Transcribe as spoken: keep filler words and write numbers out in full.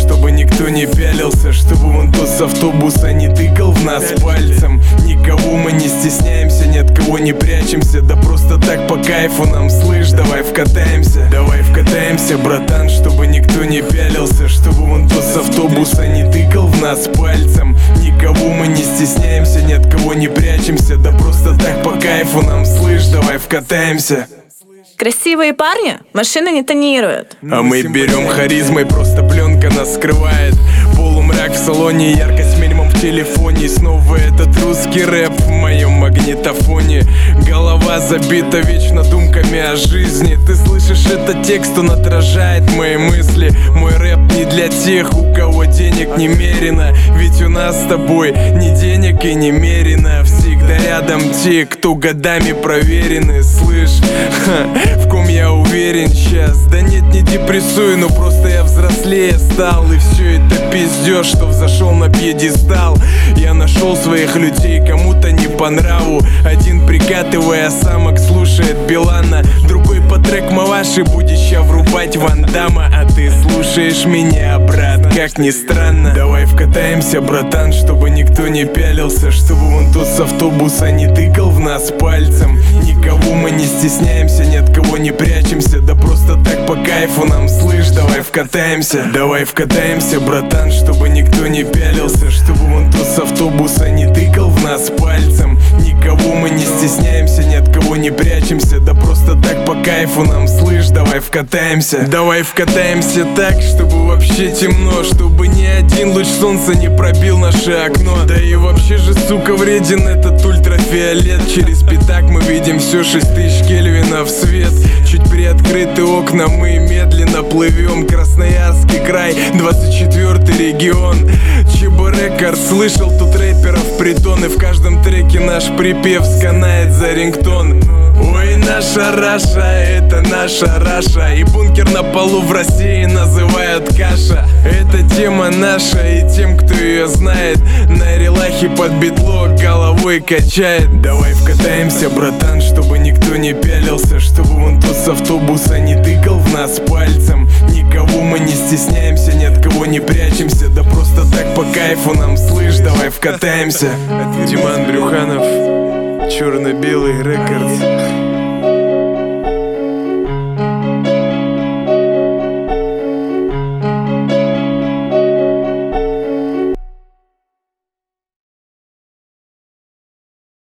чтобы никто не пялился, чтобы вон тот с автобуса не тыкал в нас пальцем. Никого мы не стесняемся, ни от кого не прячемся. Да просто так по кайфу нам, слышь, давай вкатаемся. Давай вкатаемся, братан, чтобы никто не пялился, чтобы вон тот с автобуса не тыкал в нас пальцем. Никого мы не стесняемся, ни от кого не прячемся. Да просто так по кайфу нам, слышь, давай вкатаемся. Красивые парни машины не тонируют, а мы берем харизмой, просто пленка нас скрывает. Полумрак в салоне, яркость минимум в телефоне. И снова этот русский рэп в моем магнитофоне. Голова забита вечно думками о жизни. Ты слышишь этот текст, он отражает мои мысли. Мой рэп не для тех, у кого денег немерено. Ведь у нас с тобой ни денег и немерено. Всегда рядом те, кто годами проверены. Слышь, ха, в ком я уверен сейчас. Да нет, не депрессую, но просто я взрослее стал. И все это пиздёж, что взошел на пьедестал. Я нашел своих людей, кому-то не по нраву. Один прикатывая самок слушает Билана, другой по трек Маваши будет ща врубать Ван Дамма. А ты слушаешь меня, брат, как ни странно. Давай вкатаемся, братан, чтобы никто не пялился, чтобы вон тот с автобуса не тыкал в нас пальцем. Никого мы не стесняемся, ни от кого не прячемся. Да просто так по кайфу нам, слышь, давай вкатаемся. Давай вкатаемся, братан, чтобы никто не пялился, чтобы вон тот с автобуса не тыкал в нас пальцем. Никого мы не стесняемся, ни от кого не прячемся. Да просто так по кайфу нам, слышь, давай вкатаемся. Давай вкатаемся так, чтобы вообще темно, чтобы ни один луч солнца не пробил наше окно. Да и вообще же, сука, вреден этот ультрафиолет. Через пятак мы видим все шесть тысяч кельвинов свет. Чуть приоткрыты окна, мы медленно плывем. Красноярский край, двадцать четвёртый регион. ЧБ Рекорд, слышал тут рэперов притон. И в каждом треке наш припев сканает за рингтон. Ой, наша Раша, это наша Раша. И бункер на полу в России называют каша. Это тема наша, и тем, кто ее знает, на релахе под битло головой качает. Давай вкатаемся, братан, чтобы никто не пялился, чтобы вон тот с автобуса не тыкал в нас пальцем. Никого мы не стесняемся, ни от кого не прячемся. Да просто так по кайфу нам, слышь, давай вкатаемся. Дима Андрюханов, Черно-белый рекорд.